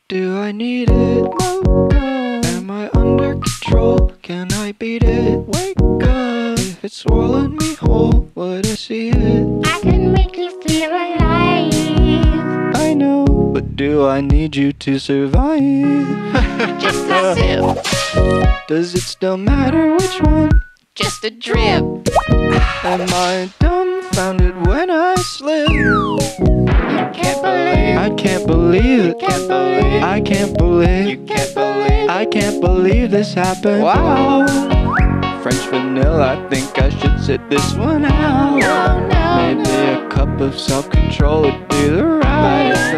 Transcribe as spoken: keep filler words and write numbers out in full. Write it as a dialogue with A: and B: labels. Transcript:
A: Do I need it? Am I under control? Can I beat it? Wake up. If it's swallowed me whole, would I see it?
B: I can make you feel alive.
A: I know, but do I need you to survive?
B: Just a sip,
A: Does it still matter which one?
B: just a drip.
A: Am I dumbfounded when I slip?
B: You can't believe,
A: I can't believe it.
B: can't believe,
A: I can't believe.
B: you can't believe.
A: I can't believe this happened. Wow. French vanilla, I think I should sit this one out.
B: No, no,
A: Maybe
B: no.
A: a cup of self-control would be the right. But it's the